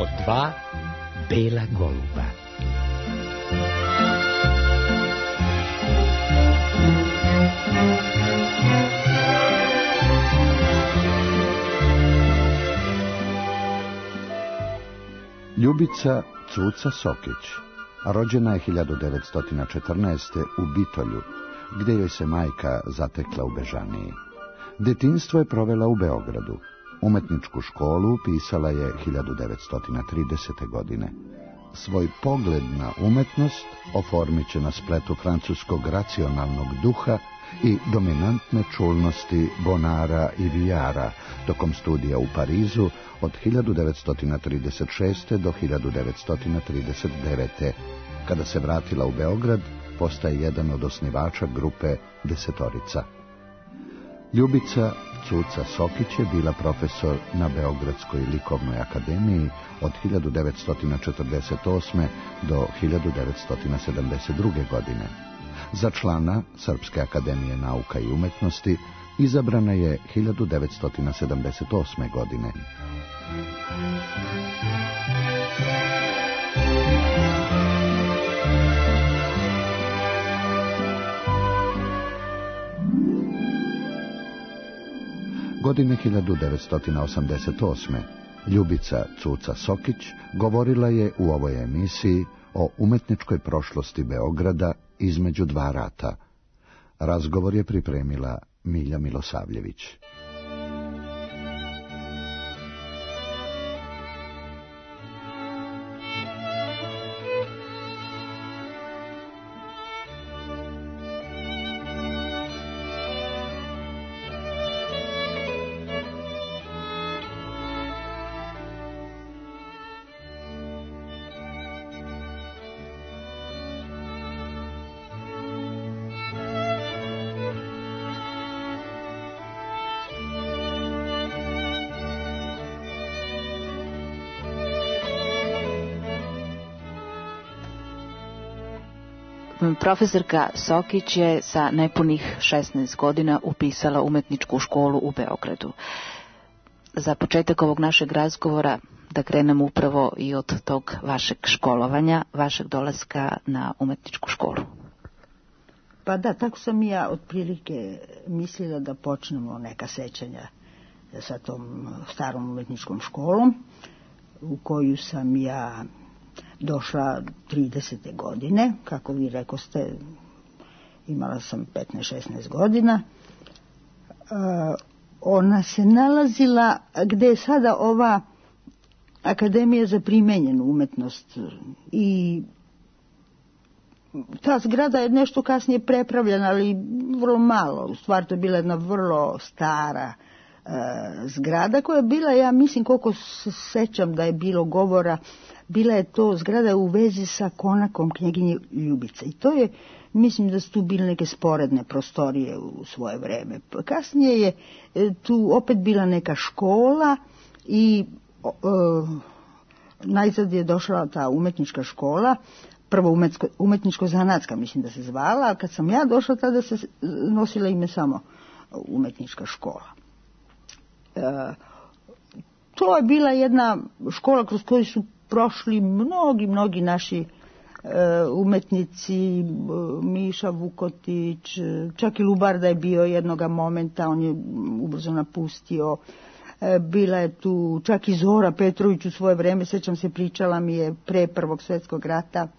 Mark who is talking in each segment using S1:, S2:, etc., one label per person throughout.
S1: dva bela goluba.
S2: Ljubica Cuca Sokić rođena je 1914. u Bitolju, gdje joj se majka zatekla u Bežaniji. Detinjstvo je provela u Beogradu. Umetničku školu upisala je 1930. godine. Svoj pogled na umetnost oformit će na spletu francuskog racionalnog duha i dominantne čulnosti Bonara i Vijara tokom studija u Parizu od 1936. do 1939. Kada se vratila u Beograd, postaje jedan od osnivača grupe Desetorica. Ljubica Cuca Sokić je bila profesor na Beogradskoj likovnoj akademiji od 1948. do 1972. godine. Za člana Srpske akademije nauka i umetnosti izabrana je 1978. godine. Godine 1988. Ljubica Cuca Sokić govorila je u ovoj emisiji o umetničkoj prošlosti Beograda između dva rata. Razgovor je pripremila Milja Milosavljević.
S3: Profesorka Sokić je sa nepunih 16 godina upisala umetničku školu u Beogradu. Za početak ovog našeg razgovora da krenemo upravo i od tog vašeg školovanja, vašeg dolaska na umetničku školu.
S4: Pa da, tako sam ja otprilike mislila da počnemo neka sećanja sa tom starom umetničkom školom u koju sam ja došla 30. godine, kako vi rekoste, imala sam 15-16 godina. Ona se nalazila gde je sada ova Akademija za primenjenu umetnost i ta zgrada je nešto kasnije prepravljena, ali vrlo malo. U stvari to je bila jedna vrlo stara zgrada koja je bila, ja mislim koliko se sećam da je bilo govora, bila je to zgrada u vezi sa konakom knjeginje Ljubice. I to je, mislim da su tu bile neke sporedne prostorije u svoje vreme. Kasnije je tu opet bila neka škola i najzad je došla ta umetnička škola, prvo umetničko-zanatska mislim da se zvala, a kad sam ja došla tada se nosila ime samo umetnička škola. To je bila jedna škola kroz koju su prošli mnogi naši umetnici, Miša Vukotić, čak i Lubarda je bio jednoga momenta, on je ubrzo napustio. Bila je tu čak i Zora Petrović u svoje vreme, sećam se, pričala mi je pre Prvog svjetskog rata.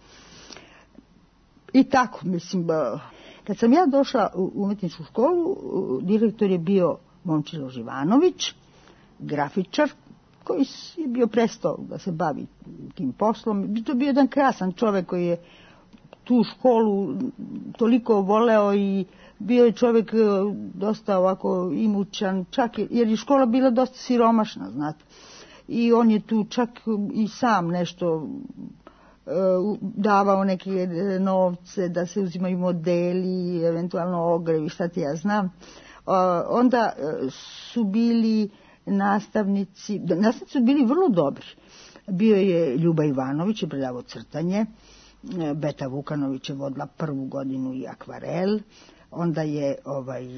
S4: I tako, mislim, kad sam ja došla u umetničku školu, direktor je bio Momčilo Živanović, grafičar, koji je bio prestao da se bavi tim poslom. To je bio jedan krasan čovjek koji je tu školu toliko voleo i bio je čovjek dosta ovako imućan, čak jer je škola bila dosta siromašna, znate. I on je tu čak i sam nešto davao neke novce da se uzimaju modeli, eventualno ogrevi, šta ti ja znam. Onda su bili nastavnici su bili vrlo dobri. Bio je Ljuba Ivanović, je predavao crtanje, Beta Vukanović je vodila prvu godinu i akvarel, onda je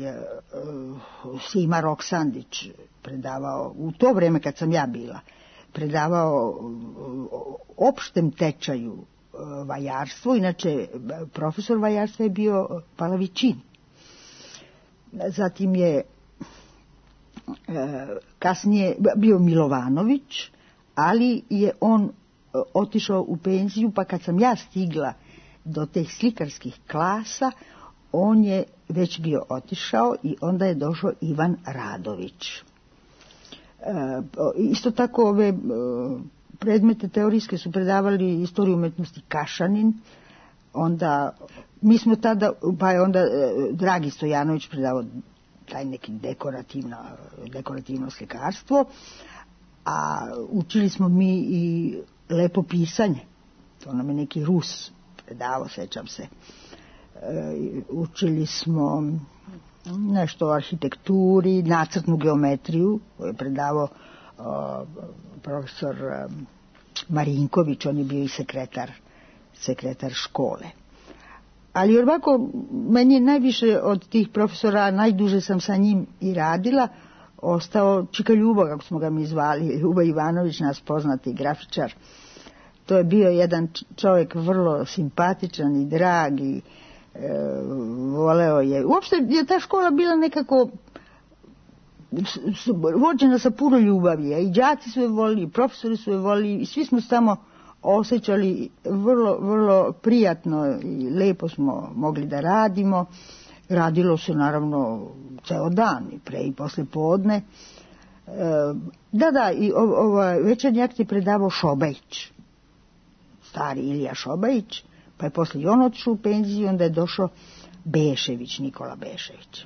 S4: Sima Roksandić predavao, u to vreme kad sam ja bila, predavao opštem tečaju vajarstvo, inače profesor vajarstva je bio Palavićin. Zatim je kasnije bio Milovanović, ali je on otišao u penziju, pa kad sam ja stigla do teh slikarskih klasa, on je već bio otišao i onda je došao Ivan Radović. Isto tako ove predmete teorijske su predavali istoriju umetnosti Kašanin, onda mi smo tada, pa je onda Dragi Stojanović predavao taj neki dekorativno slikarstvo, a učili smo mi i lepo pisanje, to nam je neki Rus predavao, sećam se. Učili smo nešto o arhitekturi, nacrtnu geometriju, koju je predavao profesor Marinković, on je bio i sekretar škole. Ali ovako, meni je najviše od tih profesora, najduže sam sa njim i radila, ostao Čika Ljubo, kako smo ga mi zvali, Ljubo Ivanović, nas poznati grafičar. To je bio jedan čovjek vrlo simpatičan i drag i voleo je. Uopšte je ta škola bila nekako vođena sa puno ljubavi, i đaci su je volili, i profesori su je volili, i svi smo se tamo osjećali vrlo, vrlo prijatno i lepo smo mogli da radimo. Radilo se naravno ceo dan, i pre i posle podne. I večernji akt je predavao Šobajić, stari Ilija Šobajić, pa je posle i on otišao u penziju, onda je došao Bešević, Nikola Bešević.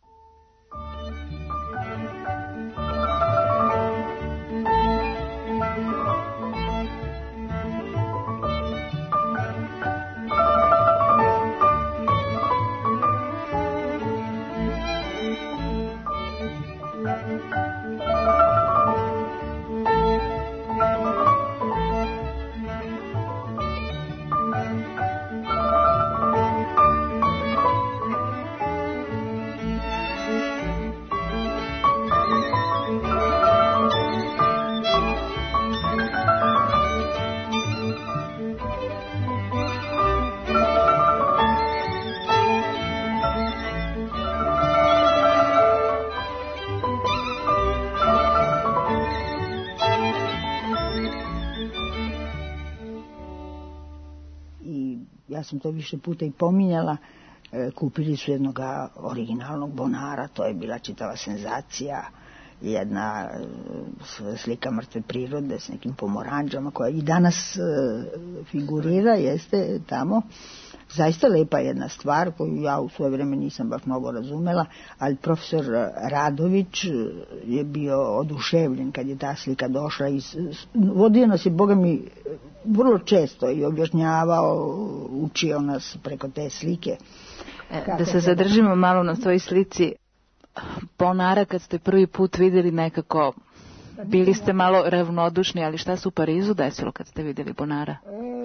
S4: Ja sam to više puta i pominjala, kupili su jednog originalnog Bonara, to je bila čitava senzacija, jedna slika mrtve prirode s nekim pomoranđama koja i danas figurira, jeste tamo. Zaista lepa jedna stvar koju ja u svoje vreme nisam baš mnogo razumela, ali profesor Radović je bio oduševljen kad je ta slika došla i vodio nas je, Boga mi, vrlo često i objašnjavao, učio nas preko te slike.
S3: Da se zadržimo malo na toj slici Bonara, kad ste prvi put vidjeli, nekako bili ste malo ravnodušni, ali šta se u Parizu desilo kad ste vidjeli Bonara?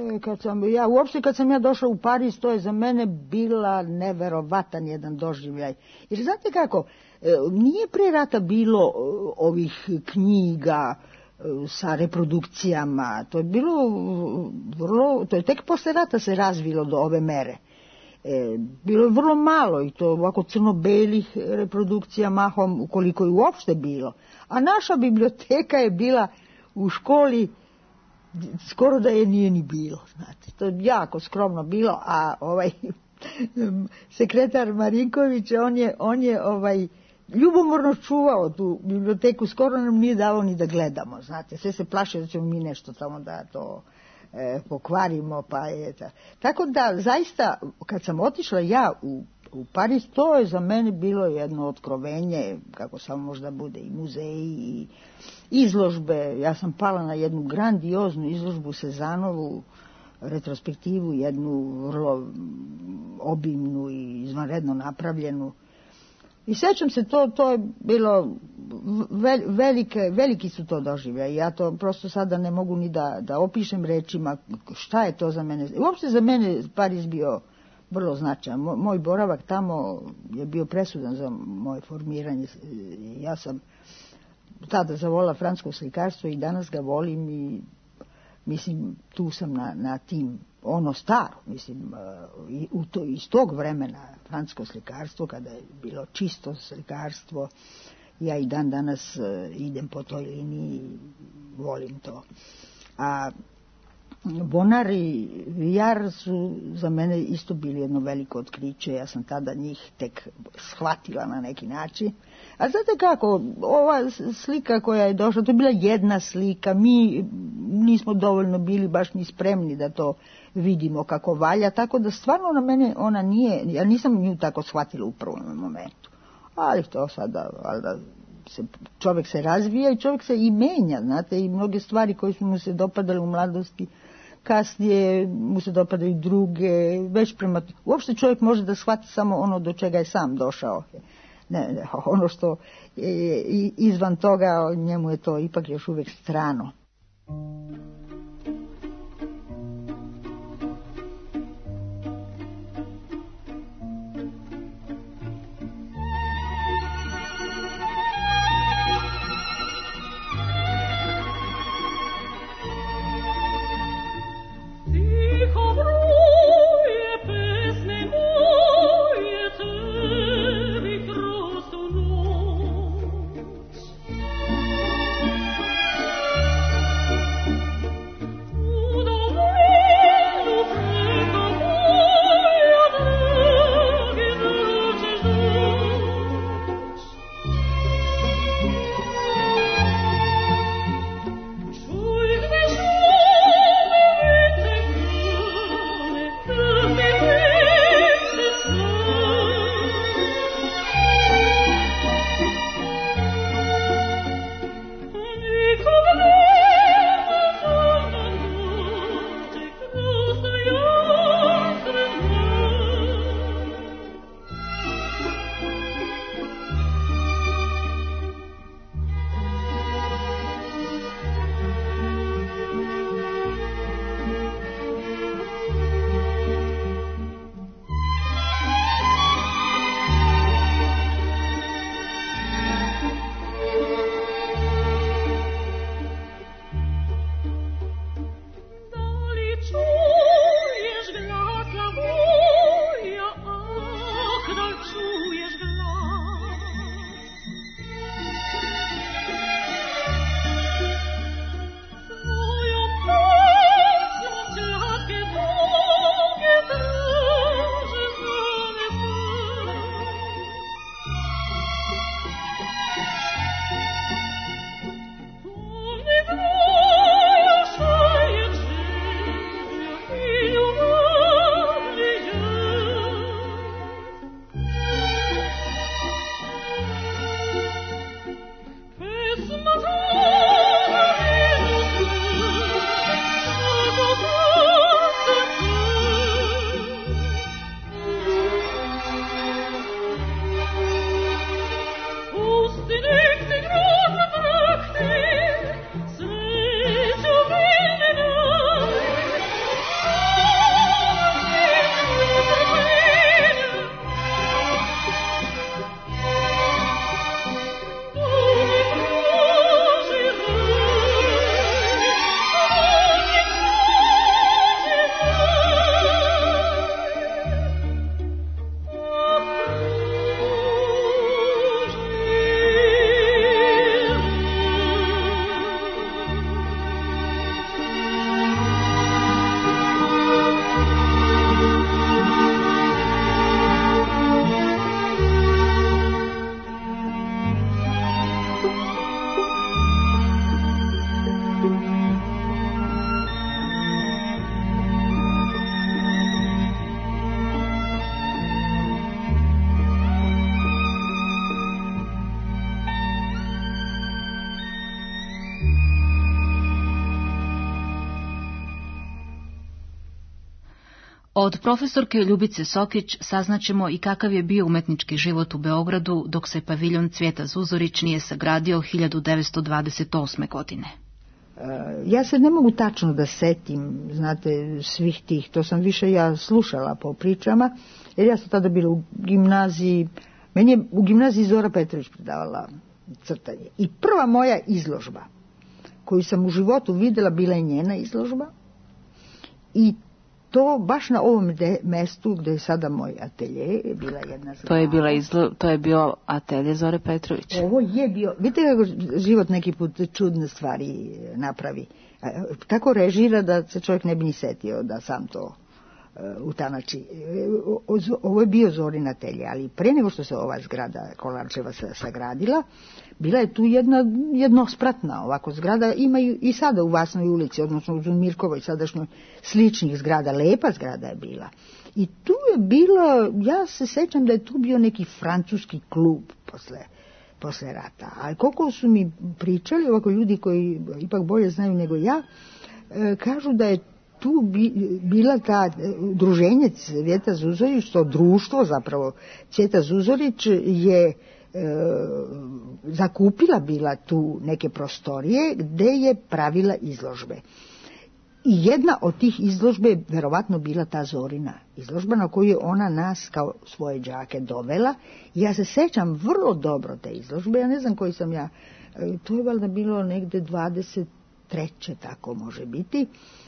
S4: Kad sam ja došla u Pariz, to je za mene bila neverovatan jedan doživljaj. Jer znate kako, nije pre rata bilo ovih knjiga sa reprodukcijama, to je bilo vrlo, to je tek posle rata se razvilo do ove mere. Bilo je vrlo malo i to ovako crno-belih reprodukcija mahom, ukoliko je uopšte bilo. A naša biblioteka je bila u školi, skoro da je nije ni bilo, znate. To je jako skromno bilo, a sekretar Marinković, on je ljubomorno čuvao tu biblioteku, skoro nam nije dao ni da gledamo, znate. Sve se plaše da ćemo mi nešto tamo da to pokvarimo, pa je tako da zaista kad sam otišla ja u Pariz, to je za mene bilo jedno otkrovenje, kako samo možda bude, i muzeji i izložbe. Ja sam pala na jednu grandioznu izložbu Sezanovu, retrospektivu, jednu vrlo obimnu i izvanredno napravljenu. I sećam se, to je bilo, veliki su to doživljaji. Ja to prosto sada ne mogu ni da opišem rečima šta je to za mene. Uopšte za mene Pariz bio vrlo značajan. Moj boravak tamo je bio presudan za moje formiranje. Ja sam tada zavolila francusko slikarstvo i danas ga volim i mislim tu sam na tim, ono staro, mislim, iz tog vremena francusko slikarstvo, kada je bilo čisto slikarstvo, ja i dan danas idem po toj liniji i volim to. A Bonar i Vijar su za mene isto bili jedno veliko otkriće, ja sam tada njih tek shvatila na neki način. A znate kako, ova slika koja je došla, to je bila jedna slika, mi nismo dovoljno bili baš ni spremni da to vidimo kako valja, tako da stvarno na mene ona nije, ja nisam nju tako shvatila u prvom momentu. Ali to sada, valjda, čovjek se razvija i čovjek se i menja, znate, i mnoge stvari koje su mu se dopadale u mladosti, kasnije mu se dopadaju druge, već prema... Uopšte čovjek može da shvati samo ono do čega je sam došao. Ne, ono što je izvan toga, njemu je to ipak još uvijek strano.
S3: Od profesorke Ljubice Sokić saznaćemo i kakav je bio umetnički život u Beogradu dok se paviljon Cvijeta Zuzorić nije sagradio 1928. godine.
S4: Ja se ne mogu tačno da setim, znate, svih tih, to sam više ja slušala po pričama, jer ja sam tada bila u gimnaziji, meni je u gimnaziji Zora Petrović predavala crtanje. I prva moja izložba koju sam u životu vidjela bila je njena izložba i to baš na ovom mestu gdje je sada moj atelje je bila jedna zgrada.
S3: To je bio atelje Zore Petrović.
S4: Ovo je bio, vidite kako život neki put čudne stvari napravi. Tako režira da se čovjek ne bi ni setio da sam to utanači. Ovo je bio Zorin atelje, ali pre nego što se ova zgrada Kolarčeva sagradila, bila je tu jedna jednospratna ovako zgrada, imaju i sada u Vasnoj ulici, odnosno u Mirkovoj sadašnjoj sličnih zgrada, lepa zgrada je bila. I tu je bilo, ja se sećam da je tu bio neki francuski klub posle rata, ali koliko su mi pričali, ovako ljudi koji ipak bolje znaju nego ja, kažu da je tu bila ta udruženje Cvjeta Zuzorić, to društvo zapravo Cvjeta Zuzorić je zakupila bila tu neke prostorije gdje je pravila izložbe. I jedna od tih izložbe je verovatno bila ta Zorina izložba na koju je ona nas kao svoje đake dovela. I ja se sećam vrlo dobro te izložbe, ja ne znam koji sam ja, to je valjda bilo negde 23. tako može biti.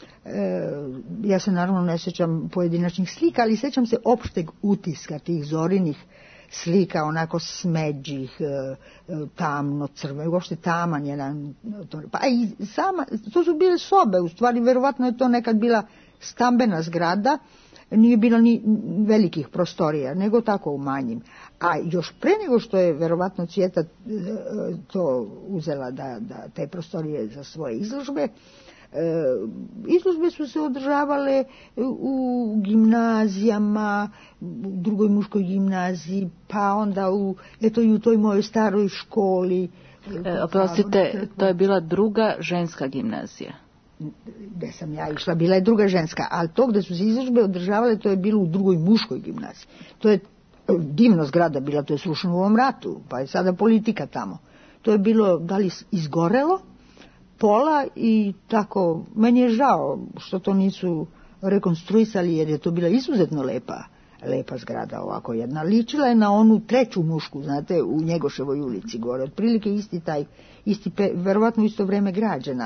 S4: Ja se naravno ne sećam pojedinačnih slika, ali sećam se opšteg utiska tih Zorinih slika, onako smeđih, tamno crveno, uopšte taman jedan, pa i sama, to su bile sobe, u stvari verovatno je to nekad bila stambena zgrada, nije bilo ni velikih prostorija, nego tako u manjim. A još pre nego što je verovatno Cvjeta to uzela da te prostorije za svoje izložbe, izložbe su se održavale u gimnazijama, u drugoj muškoj gimnaziji, pa onda i u toj mojoj staroj školi.
S3: Oprostite, to je bila druga ženska gimnazija.
S4: Gde sam ja išla, bila je druga ženska, ali to gde su se izložbe održavale, to je bilo u drugoj muškoj gimnaziji. To je divno zgrada bila, to je srušeno u ovom ratu, pa je sada politika tamo. To je bilo, da li izgorelo, pola i tako, meni je žao što to nisu rekonstruisali jer je to bila izuzetno lepa zgrada ovako jedna. Ličila je na onu treću mušku, znate, u Njegoševoj ulici gore, otprilike verovatno isto vreme građena.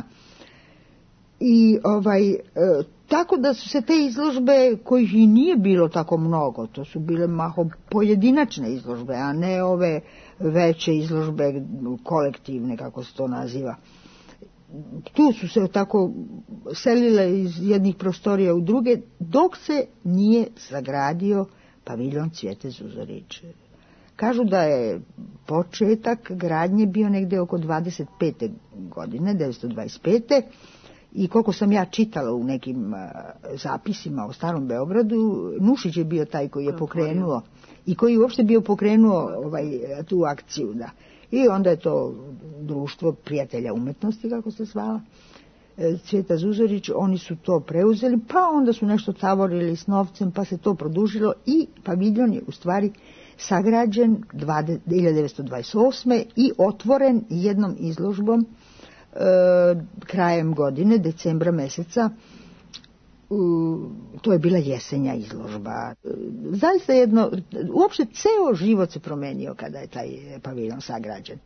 S4: I tako da su se te izložbe, kojih i nije bilo tako mnogo, to su bile mahom pojedinačne izložbe, a ne ove veće izložbe kolektivne, kako se to naziva. Tu su se tako selile iz jednih prostorija u druge, dok se nije sagradio paviljon Cvjete Zuzorić. Kažu da je početak gradnje bio negde oko 25. godine, 1925. I koliko sam ja čitala u nekim zapisima o Starom Beogradu, Nušić je bio taj koji je pokrenuo i koji je uopšte bio pokrenuo tu akciju, da. I onda je to društvo prijatelja umetnosti, kako se zvala, Cvjeta Zuzorić, oni su to preuzeli, pa onda su nešto tavorili s novcem, pa se to produžilo i paviljon je u stvari sagrađen 1928. i otvoren jednom izložbom krajem godine, decembra meseca. To je bila jesenja izložba. Zaista uopšte ceo život se promenio kada je taj paviljon sagrađen.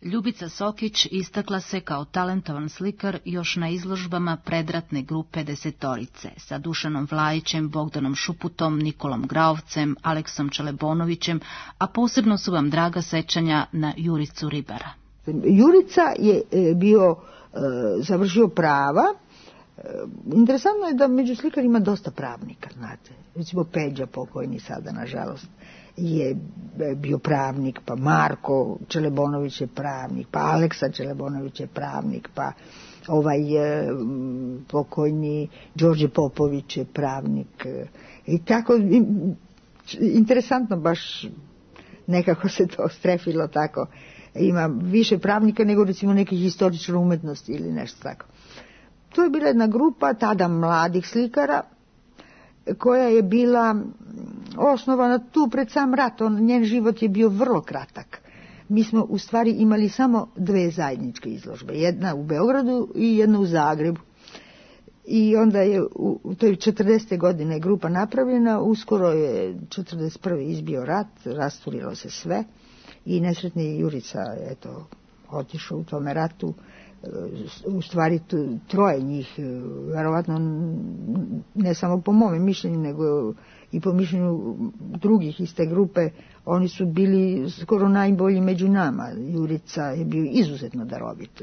S3: Ljubica Sokić istakla se kao talentovan slikar još na izložbama predratne grupe Desetorice sa Dušanom Vlajićem, Bogdanom Šuputom, Nikolom Graovcem, Aleksom Čelebonovićem, a posebno su vam draga sećanja na Juricu Ribara.
S4: Jurica je bio završio prava. Interesantno je da među slikarima dosta pravnika, znate. Recimo Peđa, pokojni sada, nažalost, je bio pravnik, pa Marko Čelebonović je pravnik, pa Aleksa Čelebonović je pravnik, pa pokojni Đorđe Popović je pravnik. I tako, interesantno baš nekako se to strefilo tako. Ima više pravnika nego recimo nekih historičara umetnosti ili nešto tako. To je bila jedna grupa tada mladih slikara koja je bila osnovana tu pred sam rat. Njen život je bio vrlo kratak. Mi smo u stvari imali samo dve zajedničke izložbe. Jedna u Beogradu i jedna u Zagrebu. I onda je u toj 40. godine grupa napravljena. Uskoro je 41. izbio rat, rasturilo se sve. I nesretni Jurica je otišao u tome ratu. U stvari troje njih, verovatno ne samo po mome mišljenju, nego i po mišljenju drugih iz te grupe, oni su bili skoro najbolji među nama. Jurica je bio izuzetno darovit,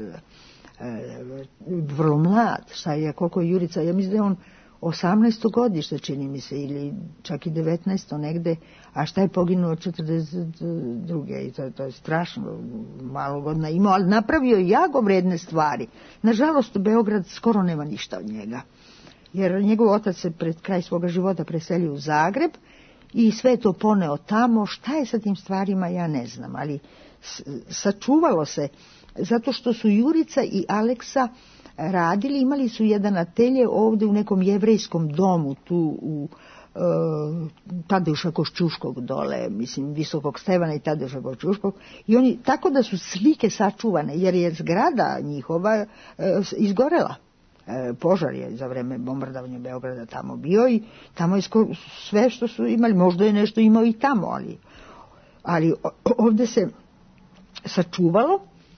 S4: vrlo mlad. Koliko je Jurica, ja mislim da je on 18. godište, čini mi se, ili čak i 19. negde, a šta je poginuo 42. I to je strašno, malo godina imao, ali napravio je jako vredne stvari. Nažalost, Beograd skoro nema ništa od njega, jer njegov otac se pred kraj svoga života preselio u Zagreb i sve to poneo tamo. Šta je sa tim stvarima, ja ne znam, ali sačuvalo se, zato što su Jurica i Aleksa radili, imali su jedan atelje ovdje u nekom jevrejskom domu, tu u Tadeuša Košćuškog dole, mislim, Visokog Stevana i Tadeuša Košćuškog, i oni, tako da su slike sačuvane, jer je zgrada njihova izgorela. Požar je za vreme bombardovanja Beograda tamo bio i tamo je sve što su imali, možda je nešto imao i tamo, ali ovdje se sačuvalo.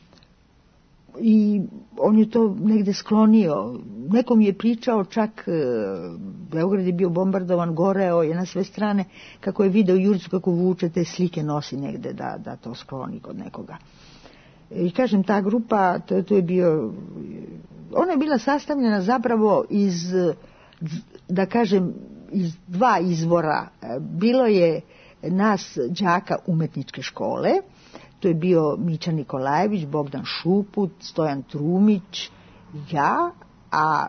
S4: I on je to negde sklonio. Nekom je pričao, čak Beograd je bio bombardovan, goreo je na sve strane, kako je video Juricu kako vuče te slike, nosi negde da to skloni kod nekoga. I kažem, ta grupa, to je bio, ona je bila sastavljena zapravo iz, da kažem, iz dva izvora. Bilo je nas đaka umetničke škole. To je bio Mića Nikolajević, Bogdan Šuput, Stojan Trumić, ja, a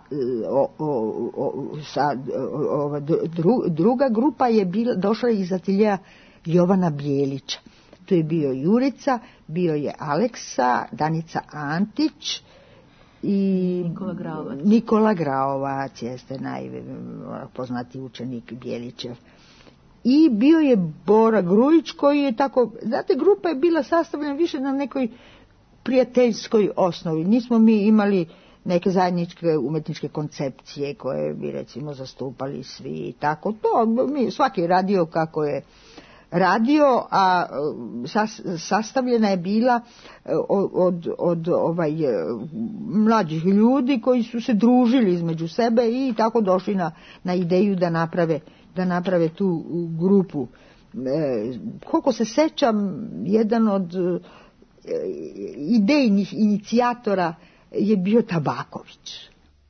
S4: druga grupa je došla iz ateljeja Jovana Bijelića. To je bio Jurica, bio je Aleksa, Danica Antić i Nikola Graovac, jeste najpoznatiji učenik Bijelićev. I bio je Bora Grujić koji je tako, znate, grupa je bila sastavljena više na nekoj prijateljskoj osnovi. Nismo mi imali neke zajedničke umetničke koncepcije koje bi recimo zastupali svi i tako. To svaki je radio kako je radio, a sastavljena je bila od mlađih ljudi koji su se družili između sebe i tako došli na ideju da naprave tu grupu. Koliko se sećam, jedan od idejnih inicijatora je bio Tabaković.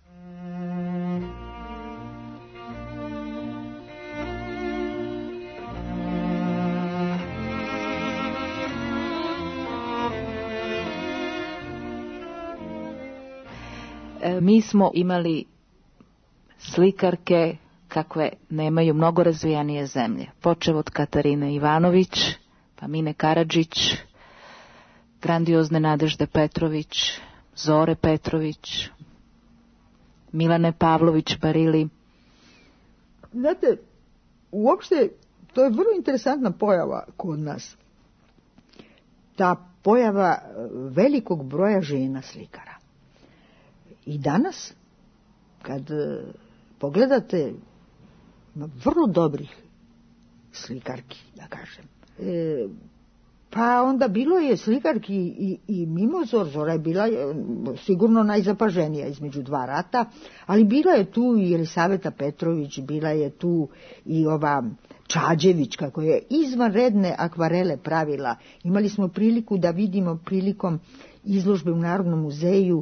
S3: Mi smo imali slikarke kakve nemaju mnogo razvijanije zemlje. Počev od Katarine Ivanović, pa Mine Karadžić, grandiozne Nadežde Petrović, Zore Petrović, Milane Pavlović Barili.
S4: Znate, uopšte to je vrlo interesantna pojava kod nas. Ta pojava velikog broja žena slikara. I danas, kad pogledate, vrlo dobrih slikarki, da kažem. Pa onda bilo je slikarki i mimo Zora je bila sigurno najzapaženija između dva rata, ali bila je tu i Elisaveta Petrović, bila je tu i ova Čađević, kako je izvanredne akvarele pravila. Imali smo priliku da vidimo prilikom izložbe u Narodnom muzeju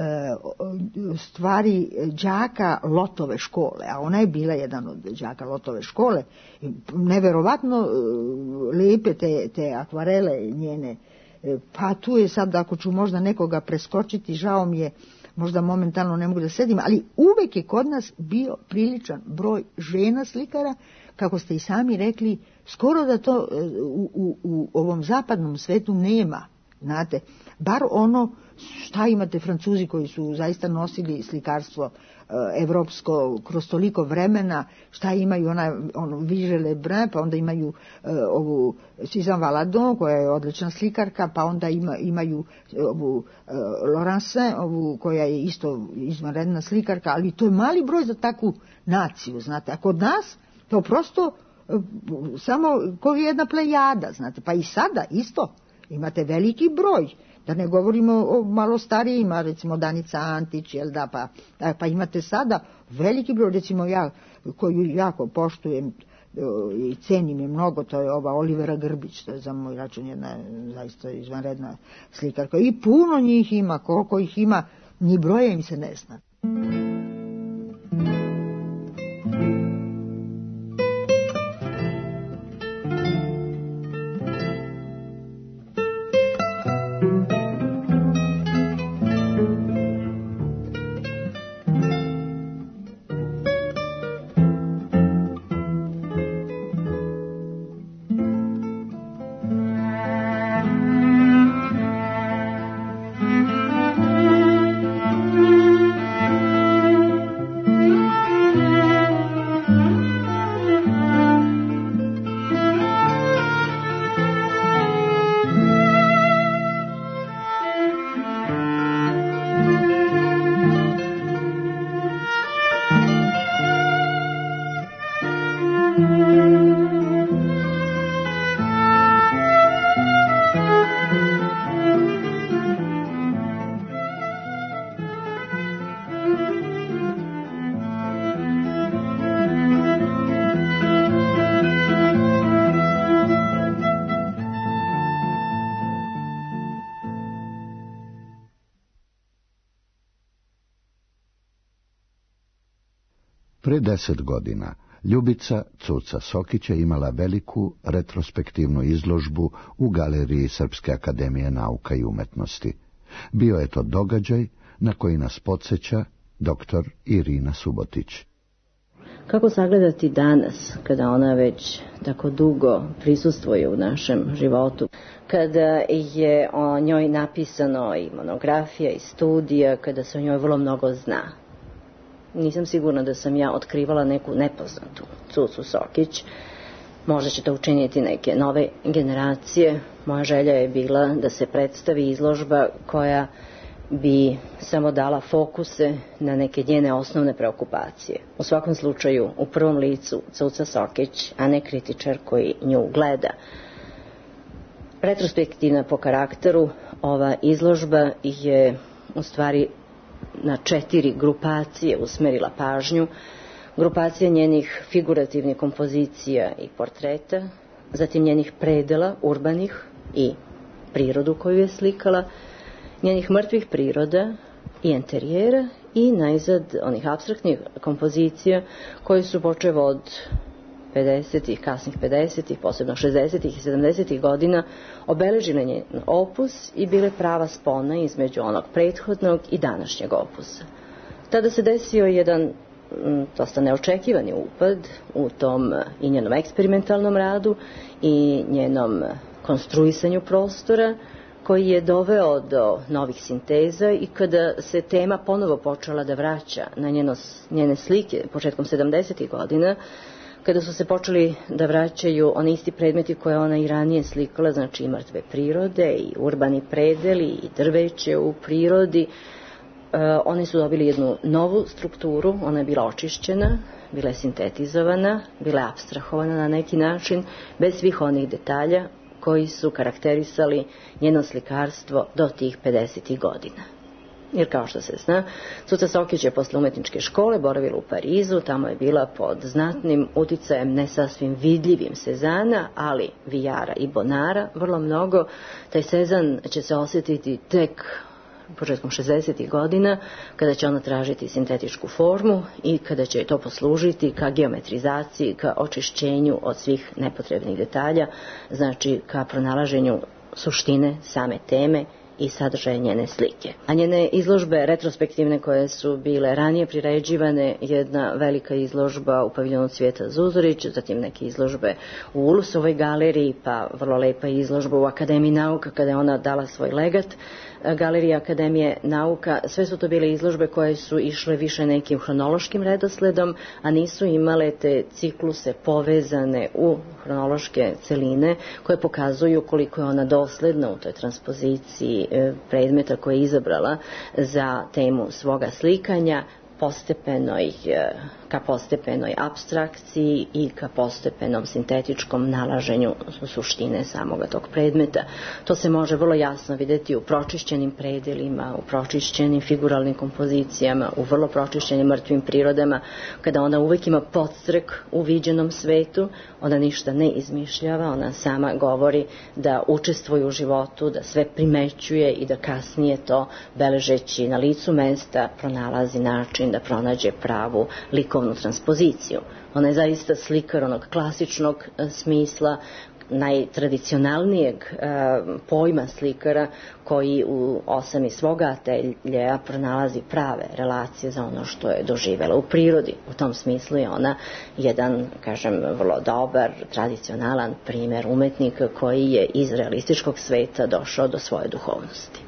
S4: stvari đaka Lotove škole, a ona je bila jedan od đaka Lotove škole. Neverovatno lepe te akvarele njene. Pa tu je sad, ako ću možda nekoga preskočiti, žao mi je, možda momentalno ne mogu da sedim, ali uvek je kod nas bio priličan broj žena slikara, kako ste i sami rekli, skoro da to u ovom zapadnom svetu nema. Znate, bar ono šta imate Francuzi koji su zaista nosili slikarstvo evropsko kroz toliko vremena, šta imaju ono Vigée Lebrun, pa onda imaju ovu Suzanne Valadon koja je odlična slikarka, pa onda imaju ovu Laurencin, ovu koja je isto izvanredna slikarka, ali to je mali broj za takvu naciju, znate, a kod nas to prosto samo kao jedna plejada, znate, pa i sada isto imate veliki broj, da ne govorimo o malo starijima, recimo Danica Antić, jel da, pa imate sada veliki broj, recimo ja, koju jako poštujem i cenim je mnogo, to je ova Olivera Grbić, to je za moj račun jedna zaista izvanredna slikarka. I puno njih ima, koliko ih ima, ni broje im se ne zna.
S2: Pre 10 godina Ljubica Cuca Sokić je imala veliku retrospektivnu izložbu u Galeriji Srpske akademije nauka i umetnosti. Bio je to događaj na koji nas podsjeća dr. Irina Subotić.
S5: Kako sagledati danas, kada ona već tako dugo prisustvuje u našem životu, kada je o njoj napisano i monografija i studija, kada se o njoj vrlo mnogo zna. Nisam sigurna da sam ja otkrivala neku nepoznatu Cucu Sokić. Možda će to učiniti neke nove generacije. Moja želja je bila da se predstavi izložba koja bi samo dala fokuse na neke njene osnovne preokupacije. U svakom slučaju, u prvom licu Cuca Sokić, a ne kritičar koji nju gleda. Retrospektivna po karakteru, ova izložba je u stvari na 4 grupacije usmerila pažnju. Grupacija njenih figurativnih kompozicija i portreta, zatim njenih predela urbanih i prirodu koju je slikala, njenih mrtvih priroda i enterijera i najzad onih apstraktnih kompozicija koje su počev od 50-ih, kasnih 50-ih, posebno 60-ih i 70-ih godina obeležile njen opus i bile prava spona između onog prethodnog i današnjeg opusa. Tada se desio jedan dosta neočekivani upad u tom i njenom eksperimentalnom radu i njenom konstruisanju prostora, koji je doveo do novih sinteza i kada se tema ponovo počela da vraća na njene slike početkom 70-ih godina, kada su se počeli da vraćaju oni isti predmeti koje ona i ranije slikala, znači i mrtve prirode i urbani predeli i drveće u prirodi, one su dobili jednu novu strukturu, ona je bila očišćena, bila je sintetizovana, bila je apstrahovana na neki način, bez svih onih detalja koji su karakterisali njeno slikarstvo do tih 50. godina. Jer kao što se zna, Cuca Sokić je posle umetničke škole boravila u Parizu, tamo je bila pod znatnim uticajem ne sasvim vidljivim Sezana, ali Vijara i Bonara vrlo mnogo. Taj Sezan će se osjetiti tek početkom 60. godina, kada će ona tražiti sintetičku formu i kada će to poslužiti ka geometrizaciji, ka očišćenju od svih nepotrebnih detalja, znači ka pronalaženju suštine same teme i sadržaje njene slike. A njene izložbe retrospektivne koje su bile ranije priređivane, jedna velika izložba u paviljonu Cvijeta Zuzorić, zatim neke izložbe u Ulusovoj galeriji, pa vrlo lepa izložba u Akademiji nauka kada je ona dala svoj legat Galerije Akademije nauka. Sve su to bile izložbe koje su išle više nekim hronološkim redosledom, a nisu imale te cikluse povezane u hronološke celine koje pokazuju koliko je ona dosledna u toj transpoziciji predmeta koje je izabrala za temu svoga slikanja, ka postepenoj apstrakciji i ka postepenom sintetičkom nalaženju suštine samoga tog predmeta. To se može vrlo jasno vidjeti u pročišćenim predelima, u pročišćenim figuralnim kompozicijama, u vrlo pročišćenim mrtvim prirodama, kada ona uvijek ima podstrek u viđenom svetu, ona ništa ne izmišljava, ona sama govori da učestvuje u životu, da sve primećuje i da kasnije to, beležeći na licu mesta, pronalazi način da pronađe pravu likovnu transpoziciju. Ona je zaista slikar onog klasičnog smisla, najtradicionalnijeg pojma slikara koji u osami svoga ateljeja pronalazi prave relacije za ono što je doživela u prirodi. U tom smislu je ona jedan, kažem, vrlo dobar, tradicionalan primjer umetnika koji je iz realističkog sveta došao do svoje duhovnosti.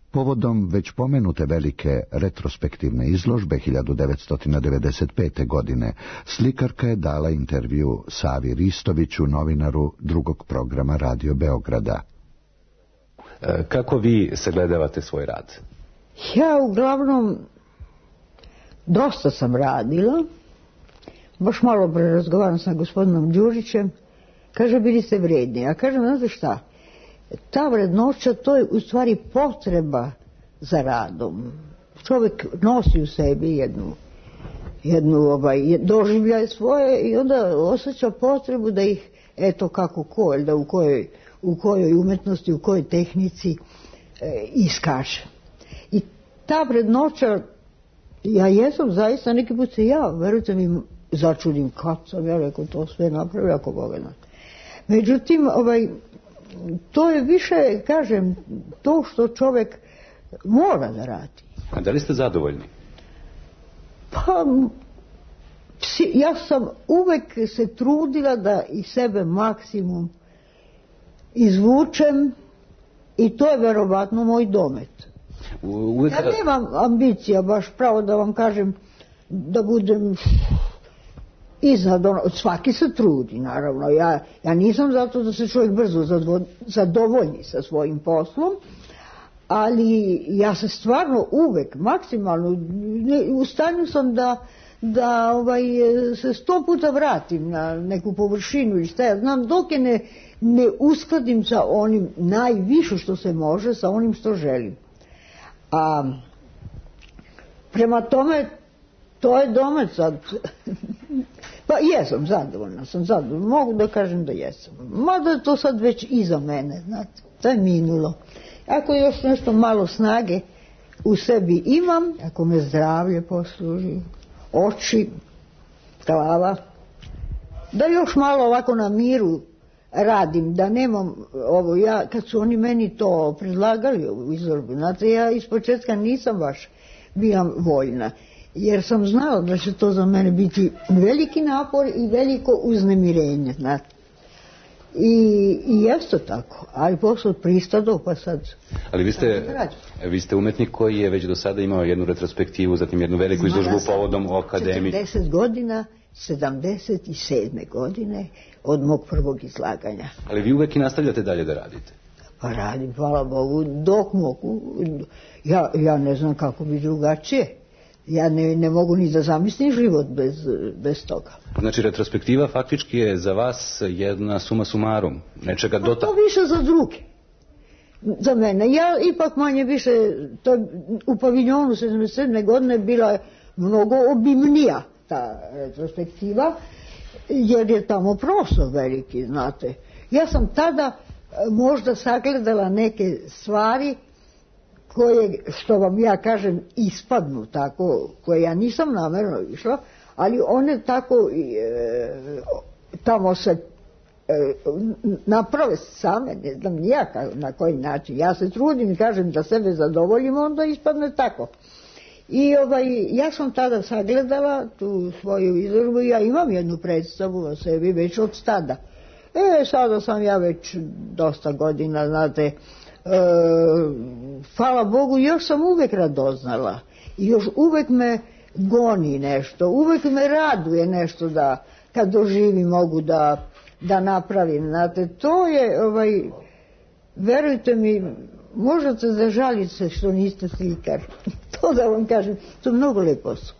S2: Povodom već pomenute velike retrospektivne izložbe 1995. godine, slikarka je dala intervju Savi Ristoviću, novinaru drugog programa Radio Beograda.
S6: Kako vi sagledavate svoj rad?
S4: Ja uglavnom dosta sam radila, baš malo pre razgovaram sa gospodinom Đurićem, kaže bili ste vredni, ja kažem, znate šta, ta vrednoća to je u stvari potreba za radom. Čovjek nosi u sebi jednu doživljaje svoje i onda osjeća potrebu da ih, eto kako ko, da u kojoj umetnosti, u kojoj tehnici iskaže. I ta vrednoća, ja jesam zaista, neki put se ja, verujte mi, začudim kad sam ja rekao to sve napravio, ako Boga zna. Međutim, to je više, kažem, to što čovjek mora da radi.
S6: A da li ste zadovoljni?
S4: Pa, ja sam uvek se trudila da iz sebe maksimum izvučem i to je verovatno moj domet. Ja nemam ambicija, baš pravo da vam kažem, da budem iznad ono, svaki se trudi, naravno. Ja nisam zato da se čovjek brzo zadovolji sa svojim poslom, ali ja se stvarno uvek, maksimalno, u stanju sam da se 100 puta vratim na neku površinu ili šta ja znam, dok je ne uskladim sa onim najviše što se može, sa onim što želim. A prema tome, to je domet sad. Pa jesam zadovoljna, mogu da kažem da jesam. Mada je to sad već iza mene, znate, to je minulo. Ako još nešto malo snage u sebi imam, ako me zdravlje posluži, oči, glava, da još malo ovako na miru radim, da nemam ovo, kad su oni meni to predlagali u izložbu, znate, ja ispočetka nisam baš bila voljna, jer sam znala da će to za mene biti veliki napor i veliko uznemirenje, znate. I jeste tako, ali posle pristado, pa sad...
S6: Ali vi ste umetnik koji je već do sada imao jednu retrospektivu, zatim jednu veliku izložbu povodom o akademiji.
S4: 40 godina, 77. godine od mog prvog izlaganja.
S6: Ali vi uvek i nastavljate dalje da radite?
S4: Pa radim, hvala Bogu, dok mogu. Ja ne znam kako bi drugačije. Ja ne mogu ni da zamislim život bez toga.
S6: Znači, retrospektiva faktički je za vas jedna suma sumarum, nečega
S4: to više za druge. Za mene. Ja ipak manje više, u paviljonu 77. godine bila je mnogo obimnija ta retrospektiva, jer je tamo prostor veliki, znate. Ja sam tada možda sagledala neke stvari koje, što vam ja kažem, ispadnu tako, koje ja nisam namerno išla, ali one tako tamo se naprave same, ne znam nijaka na koji način. Ja se trudim i kažem da sebe zadovoljim, onda ispadne tako. I ja sam tada sagledala tu svoju izložbu, ja imam jednu predstavu o sebi već od tada. Sada sam ja već dosta godina, znate, hvala Bogu, još sam uvek radoznala i još uvek me goni nešto, uvek me raduje nešto da kad doživim mogu da napravim, znate, to je, verujte mi, možete zažaliti se što niste slikar, to da vam kažem, to je mnogo lepo su.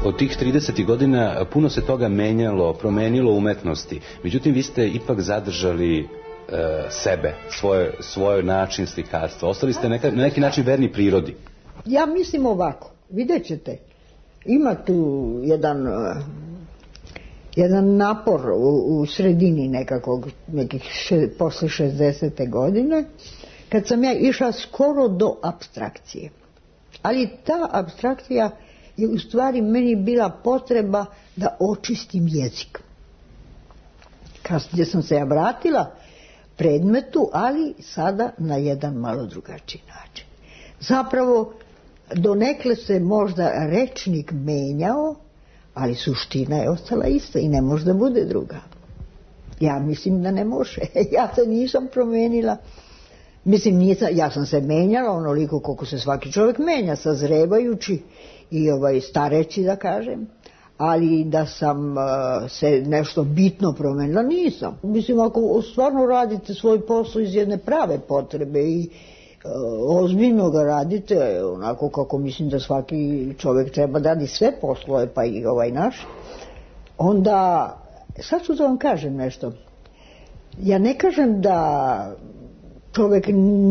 S6: Od tih 30 godina puno se toga menjalo, promenilo umetnosti. Međutim, vi ste ipak zadržali sebe, svoj način slikarstva. Ostali ste na neki način verni prirodi.
S7: Ja mislim ovako, vidjet ćete, ima tu jedan napor u sredini nekih posle 60. godine, kad sam ja išla skoro do apstrakcije. Ali ta apstrakcija je u stvari meni bila potreba da očistim jezik. Kasnije sam se ja vratila predmetu, ali sada na jedan malo drugačiji način. Zapravo, donekle se možda rečnik menjao, ali suština je ostala ista i ne može da bude druga. Ja mislim da ne može. Ja se nisam promenila. Mislim, ja sam se menjala onoliko koliko se svaki čovjek menja, sazrevajući i stareći, da kažem. Ali da sam se nešto bitno promenila, nisam. Mislim, ako stvarno radite svoj posao iz jedne prave potrebe i ozbiljno ga radite, onako kako mislim da svaki čovjek treba da radi sve poslove, pa i ovaj naš, onda, sad ću da vam kažem nešto. Ja ne kažem da čovjek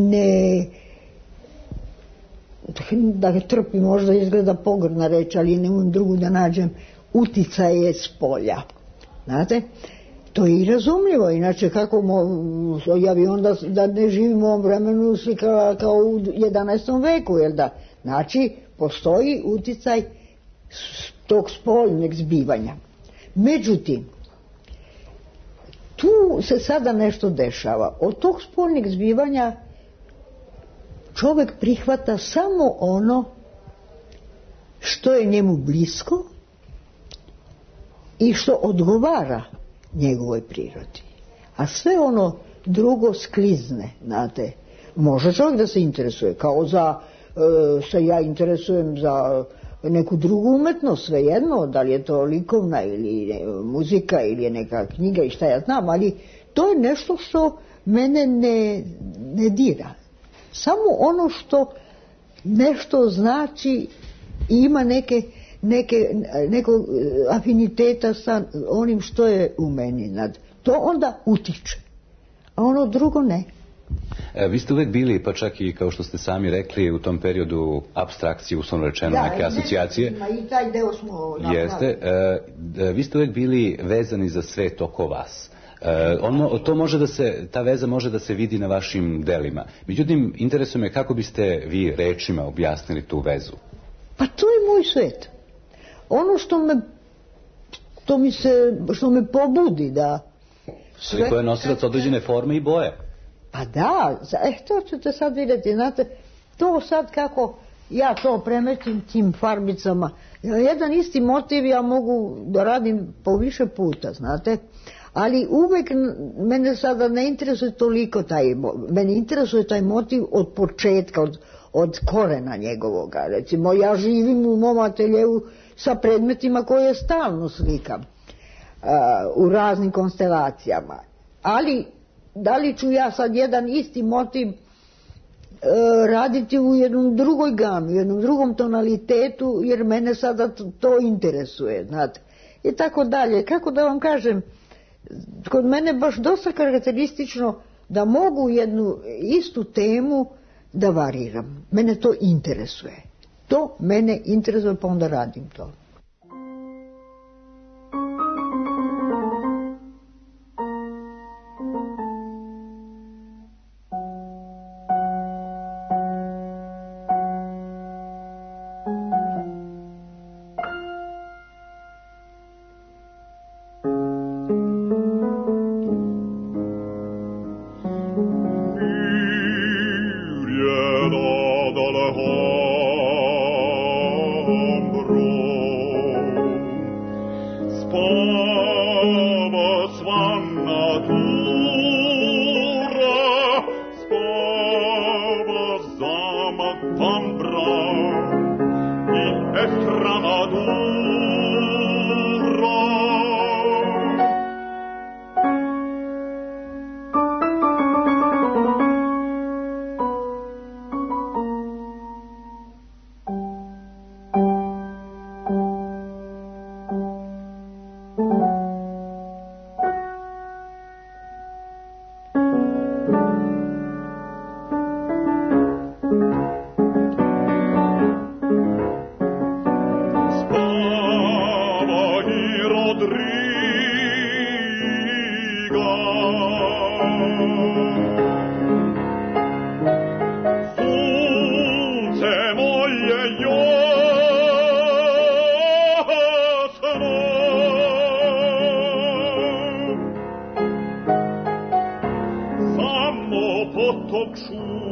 S7: da trpi, možda izgleda pogrdna reč, ali ne umem drugu da nađem, uticaje s polja. Znate? To je i razumljivo, inače kako ja bi onda da ne živimo u ovom vremenu kao u 11. veku, jel da? Znači, postoji uticaj tog spoljnog zbivanja. Međutim, tu se sada nešto dešava. Od tog spoljnog zbivanja čovjek prihvata samo ono što je njemu blisko i što odgovara njegovoj prirodi. A sve ono drugo sklizne, znate. Može čovjek da se interesuje, kao se ja interesujem za neku drugu umetnost, svejedno, da li je to likovna ili muzika ili je neka knjiga i šta ja znam, ali to je nešto što mene ne dira. Samo ono što nešto znači i ima nekog afiniteta sa onim što je u meni. To onda utiče, a ono drugo ne.
S6: Vi ste uvek bili, pa čak i kao što ste sami rekli, u tom periodu apstrakcije, uslovno rečeno, neke asocijacije.
S7: Da, i taj deo smo napravili.
S6: Jeste. Vi ste uvek bili vezani za svet oko vas. Ta veza može da se vidi na vašim delima. Međutim, interesuje me kako biste vi rečima objasnili tu vezu.
S7: Pa to je moj svet. Ono što me pobudi da...
S6: Sliko je nosilac određene forme i boje.
S7: Pa da, to ćete sad vidjeti, znate, to sad kako ja to premetim tim farbicama, jedan isti motiv ja mogu da radim po više puta, znate, ali uvek mene sada ne interesuje toliko mene interesuje taj motiv od početka, od korena njegovoga. Recimo, ja živim u mom ateljevu sa predmetima koje stalno slikam u raznim konstelacijama, ali da li ću ja sad jedan isti motiv raditi u jednom drugoj gami, u jednom drugom tonalitetu, jer mene sada to interesuje, znate. I tako dalje. Kako da vam kažem, kod mene baš dosta karakteristično da mogu jednu istu temu da variram. Mene to interesuje. To mene interesuje, pa onda radim to.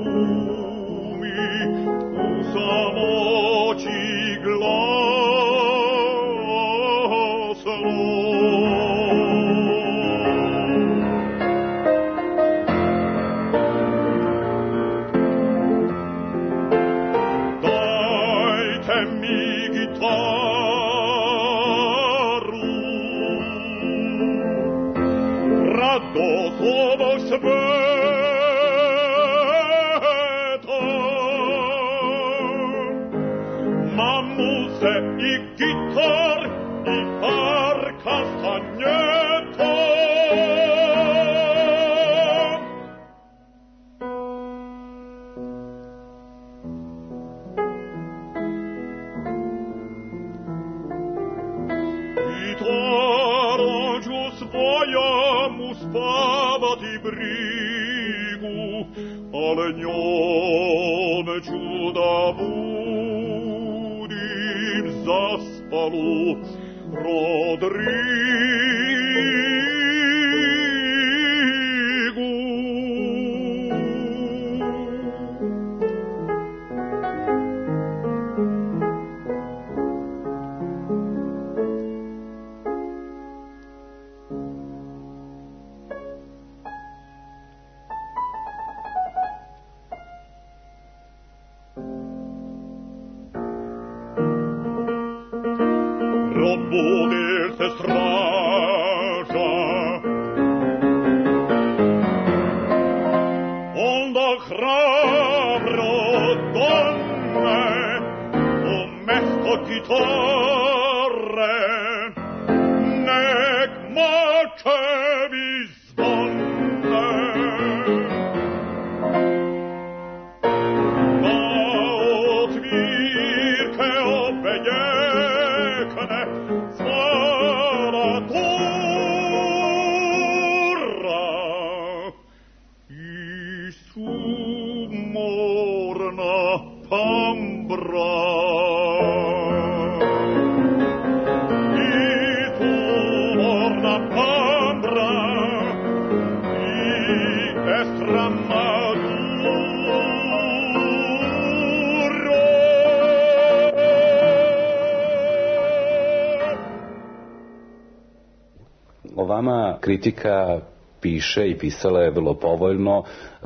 S6: O vama kritika piše i pisala je vrlo povoljno.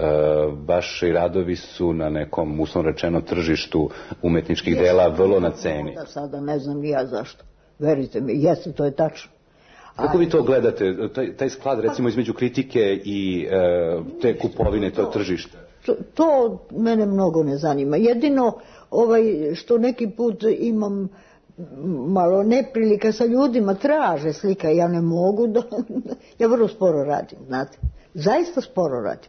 S6: Vaši radovi su na nekom, uslovno rečeno, tržištu umetničkih dela vrlo na ceni.
S7: Sada ne znam ni ja zašto. Verite mi, jeste, to je tačno.
S6: Kako vi to gledate, taj sklad recimo između kritike i te kupovine, to tržište?
S7: To mene mnogo ne zanima. Jedino što neki put imam malo neprilika sa ljudima, traže slika, ja ne mogu, ja vrlo sporo radim, znate, zaista sporo radim.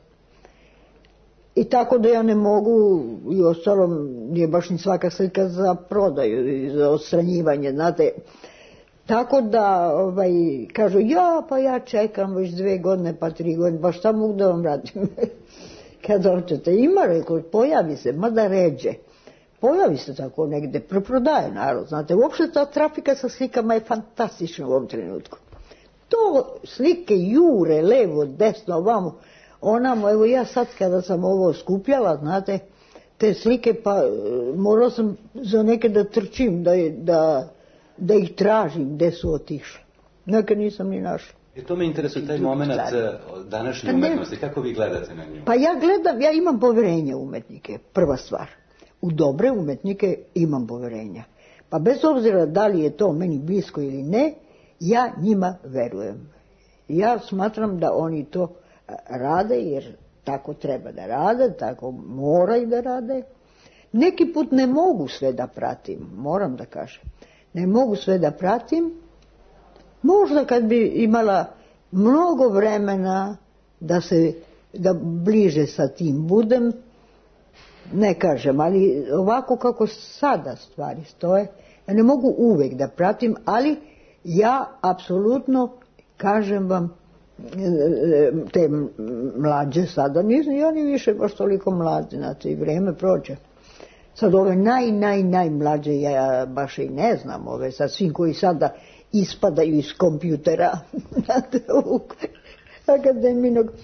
S7: I tako da ja ne mogu, i ostalom nije baš ni svaka slika za prodaju i za odstranjivanje, znate. Tako da kažu, pa ja čekam već 2 godine, pa 3 godine, pa šta mogu da vam radim? Kad hoćete, ima, rekao, pojavi se, mada ređe. Pojavi se tako negde, preprodaje narod, znate, uopšte ta trafika sa slikama je fantastična u ovom trenutku. To slike jure, levo, desno, ovamo, onamo, evo ja sad kada sam ovo skupljala, znate, te slike, pa morao sam za neke da trčim, da ih tražim gde su otišle. Neke nisam ni našla.
S6: To me interesuje, taj moment današnje umetnosti, kako vi gledate na nju?
S7: Pa ja gledam, ja imam poverenje u umetnike, prva stvar. U dobre umetnike imam poverenja. Pa bez obzira da li je to meni blisko ili ne, ja njima verujem. Ja smatram da oni to rade jer tako treba da rade, tako moraju da rade. Neki put ne mogu sve da pratim, moram da kažem. Ne mogu sve da pratim. Možda kad bi imala mnogo vremena da bliže sa tim budem, ne kažem, ali ovako kako sada stvari stoje, ja ne mogu uvek da pratim, ali ja apsolutno, kažem vam, te mlađe sada, nisam ja ni više baš toliko mlađe, znači i vreme prođe. Sad ove najmlađe, ja baš i ne znam, ove sad svim koji sada ispadaju iz kompjutera, znate, akademinog,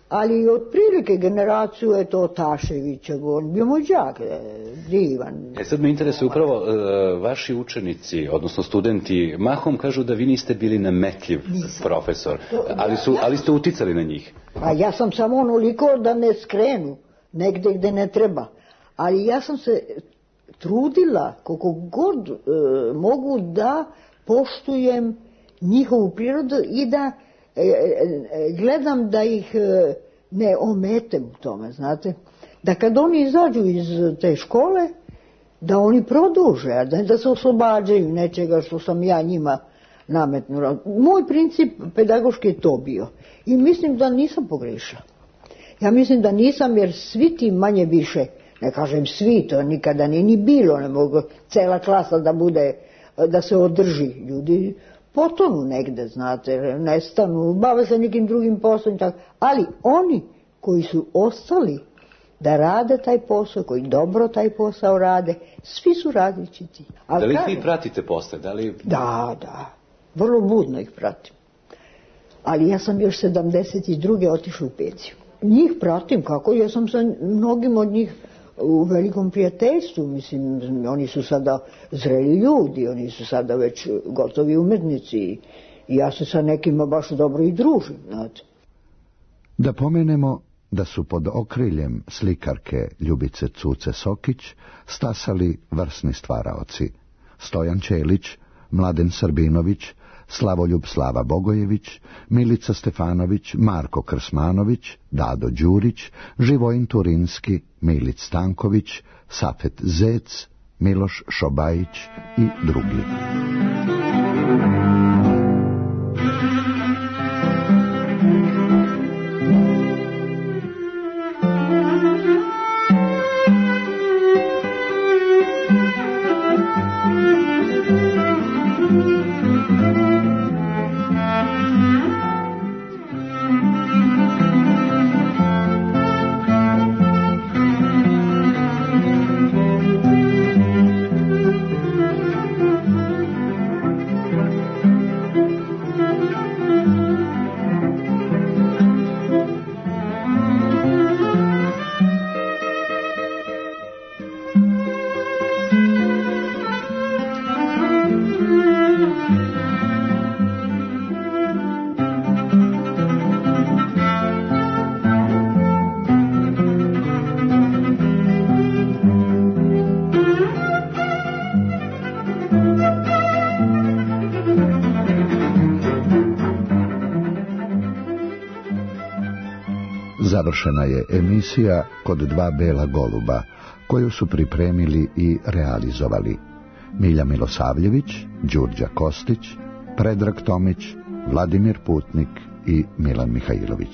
S7: ali otprilike generaciju je to Taševića, on bio moj đak, divan.
S6: Sad me interesuje upravo vaši učenici, odnosno studenti, mahom kažu da vi niste bili nametljiv profesor, ali ste uticali na njih.
S7: A ja sam samo onoliko da ne skrenu negde gde ne treba, ali ja sam se trudila koliko god mogu da poštujem njihovu prirodu i da gledam da ih ne ometem u tome, znate. Da kad oni izađu iz te škole, da oni produže, a da se oslobađaju nečega što sam ja njima nametnula. Moj princip pedagoški je to bio. I mislim da nisam pogrešila. Ja mislim da nisam, jer svi ti manje više, ne kažem svi, to nikada nije ni bilo, ne mogu cela klasa da bude, da se održi. Ljudi potonu negde, znate, nestanu, bave se nekim drugim poslom, ali oni koji su ostali da rade taj posao, koji dobro taj posao rade, svi su različiti.
S6: Da li vi pratite posle?
S7: Da, vrlo budno ih pratim. Ali ja sam još 72. otišla u penziju. Njih pratim, kako? Ja sam sa mnogim od njih u velikom prijateljstvu, mislim, oni su sada zreli ljudi, oni su sada već gotovi umetnici i ja se sa nekima baš dobro i družim, znate.
S2: Da pomenemo da su pod okriljem slikarke Ljubice Cuce Sokić stasali vrsni stvaraoci: Stojan Ćelić, Mladen Srbinović, Slavoljub Slava Bogojević, Milica Stefanović, Marko Krsmanović, Dado Đurić, Živojin Turinski, Milić Stanković, Safet Zec, Miloš Šobajić i drugi. Završena je emisija Kod dva bela goluba, koju su pripremili i realizovali Milja Milosavljević, Đurđa Kostić, Predrag Tomić, Vladimir Putnik i Milan Mihajlović.